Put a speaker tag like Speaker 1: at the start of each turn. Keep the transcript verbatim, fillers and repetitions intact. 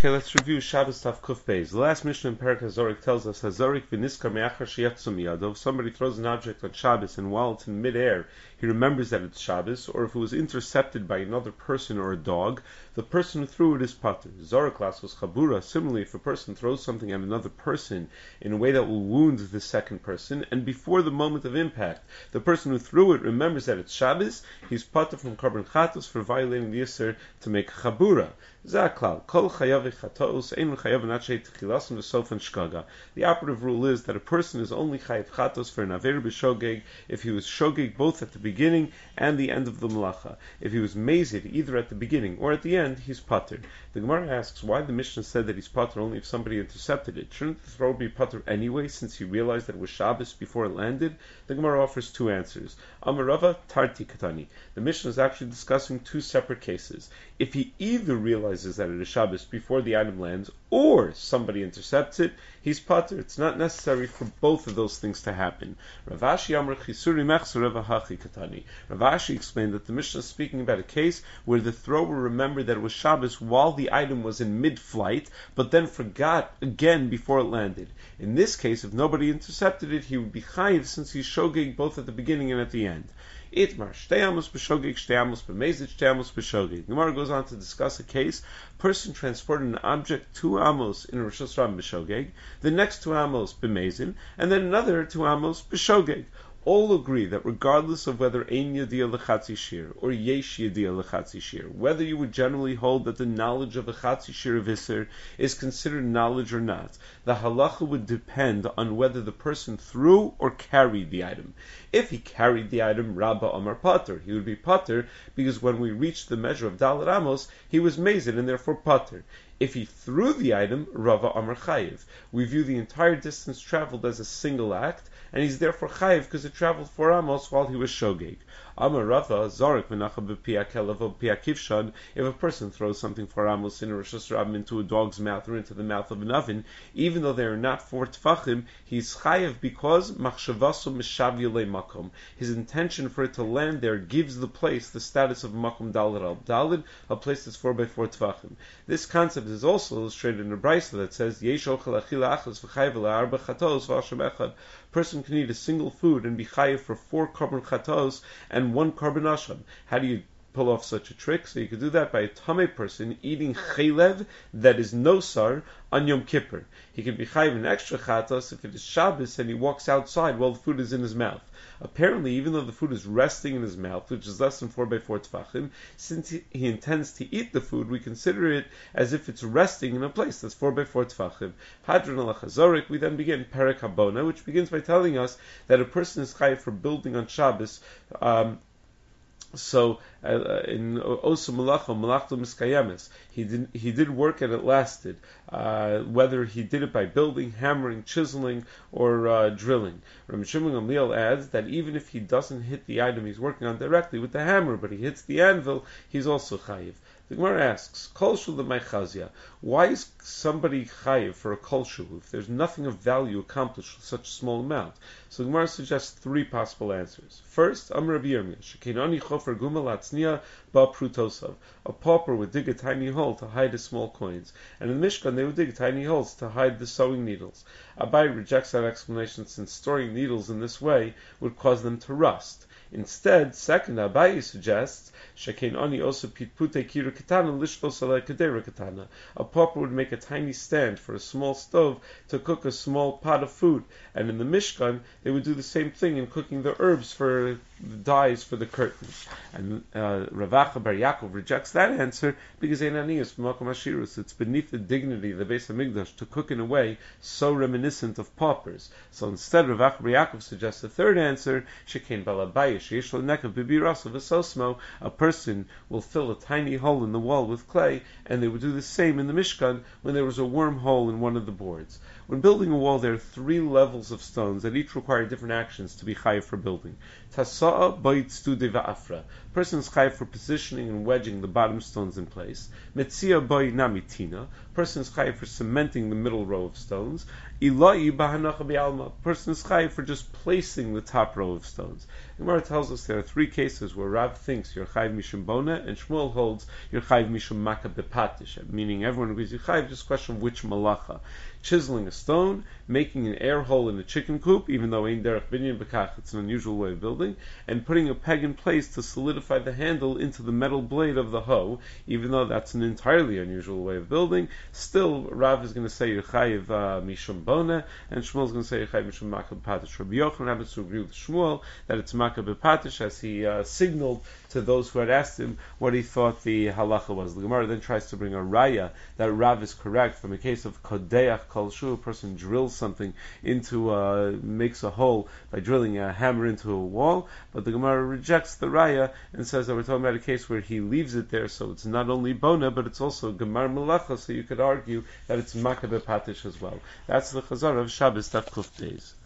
Speaker 1: Okay, let's review Shabbos Tav Kuf Beis. The last mission in Perek HaZorik tells us HaZorik v'niskar me'achar sheyatzum miyado. If somebody throws an object on Shabbos and while it's in midair, he remembers that it's Shabbos, or if it was intercepted by another person or a dog, the person who threw it is pater. Zorik class was chabura. Similarly, if a person throws something at another person in a way that will wound the second person, and before the moment of impact, the person who threw it remembers that it's Shabbos, he's pater from korban chatos for violating the Yisr to make chabura. Zaklal, kol chayav chatos, ein chayav nachay tchilasim v'sofen shkaga. The operative rule is that a person is only chayav chatos for an aver b'shogeg if he was shogeg both at the beginning and the end of the malacha. If he was mazid either at the beginning or at the end, he's pater. The Gemara asks why the Mishnah said that he's pater only if somebody intercepted it. Shouldn't the throw be pater anyway since he realized that it was Shabbos before it landed? The Gemara offers two answers. Amarava tarti katani. The Mishnah is actually discussing two separate cases. If he either realizes that it is Shabbos before the item lands, or somebody intercepts it, he's pater. It's not necessary for both of those things to happen. Rav Ashi Amar Chisuri Mechsur Hachi Katani. Rav Ashi explained that the Mishnah is speaking about a case where the thrower remembered that it was Shabbos while the item was in mid-flight, but then forgot again before it landed. In this case, if nobody intercepted it, he would be chayiv since he's shogeg both at the beginning and at the end. Itmar, shtei amos b'shogeg, shtei amos b'mezid, shtei amos b'shogeg. Gemara goes on to discuss a case. Person transported an object two amos in Rosh Hashanah b'shogeg, the next two amos b'mezid, and then another two amos b'shogeg. All agree that regardless of whether ein yadiyah lechatzi shir or yesh yadiyah lechatzi shir, whether you would generally hold that the knowledge of a chatzi shir of Isser is considered knowledge or not, the halacha would depend on whether the person threw or carried the item. If he carried the item, Rabba Amar Pater, he would be Pater because when we reached the measure of Dalet Amos, he was mazid and therefore Pater. If he threw the item, Rava Amar Chayiv. We view the entire distance traveled as a single act, and he's therefore Chayiv because it traveled four amos while he was shogeg. Amar Rava, Zarek v'nacha b'pia kelev b'pia kivshan. If a person throws something four amos in a Rosh Hashanah into a dog's mouth or into the mouth of an oven, even though they are not four tfachim, he's Chayiv because machshavaso mishavya le makom. His intention for it to land there gives the place the status of makom daled al daled, a place that's four by four tfachim. This concept is also illustrated in a brayso that says yesh ochel achila achas v'chayiv le'arba chatos v'ashem echad. Person can eat a single food and be chayiv for four korban chatos and one korban asham. How do you pull off such a trick? So you could do that by a tamei person eating chaylev that is nosar on Yom Kippur. He can be chayiv an extra chatos if it is Shabbos and he walks outside while the food is in his mouth. Apparently, even though the food is resting in his mouth, which is less than four by four tefachim, since he, he intends to eat the food, we consider it as if it's resting in a place that's four by four tefachim. Hadron al Chazorik, we then begin Perek Habona, which begins by telling us that a person is chayiv for building on Shabbos. Um, So uh, in Osu Malacha, Malachto Miskayemes, he did he did work and it lasted. Uh, whether he did it by building, hammering, chiseling, or uh, drilling. Rabbi Shimon Gamliel adds that even if he doesn't hit the item he's working on directly with the hammer, but he hits the anvil, he's also chayiv. The Gemara asks, Kol shul l'maychazia, why is somebody chayiv for a kol shul if there's nothing of value accomplished with such a small amount? So the Gemara suggests three possible answers. First, Amar Rabbi Yirmiyah, Shekinani chofer gumal atzniya ba prutosav. A pauper would dig a tiny hole to hide his small coins, and in the Mishkan they would dig tiny holes to hide the sewing needles. Abai rejects that explanation since storing needles in this way would cause them to rust. Instead, second, Abayi suggests, Shekein ani also pitpute kira katana lishlos alei kadera katana. A pauper would make a tiny stand for a small stove to cook a small pot of food, and in the Mishkan they would do the same thing in cooking the herbs for the dyes for the curtains. And uh, Ravacha Bar Yaakov rejects that answer because Einanias b'makom hashirus. It's beneath the dignity of the Beis Hamikdash to cook in a way so reminiscent of paupers. So instead, Ravacha Bar Yaakov suggests the third answer, Shekein balabayi sheish lenekav bibirasa v'sosmo. A person will fill a tiny hole in the wall with clay, and they would do the same in the Mishkan when there was a wormhole in one of the boards. When building a wall, there are three levels of stones that each require different actions to be chayiv for building. Tasa'a ba'itstu de va'afra. Person is chayiv for positioning and wedging the bottom stones in place. Metzia ba'i namitina. person is chayiv for cementing the middle row of stones. Ilai b'hanacha b'alma, person is chayiv for just placing the top row of stones. The Gemara tells us there are three cases where Rav thinks you're chayiv mishum bona, and Shmuel holds you're chayiv mishum maka bepatish, meaning everyone agrees you're chayiv, just question which malacha. Chiseling a stone, making an air hole in a chicken coop, even though ein derech binyan bekach, it's an unusual way of building, and putting a peg in place to solidify the handle into the metal blade of the hoe, even though that's an entirely unusual way of building. Still, Rav is going to say you're chayiv uh, mishum bona, and Shmuel is going to say you're chayiv mishum maka bepatish. Rabbi Yochanan happens to agree with Shmuel that it's maka bepatish, as he uh, signaled to those who had asked him what he thought the halacha was. The Gemara then tries to bring a raya that Rav is correct from a case of kodeach kol shu, a person drills something into, uh, makes a hole by drilling a hammer into a wall, but the Gemara rejects the raya and says that we're talking about a case where he leaves it there, so it's not only bona, but it's also gemar melacha, so you could argue that it's makah bepatish as well. That's the Chazar of Shabbos Daf Kuf Beis.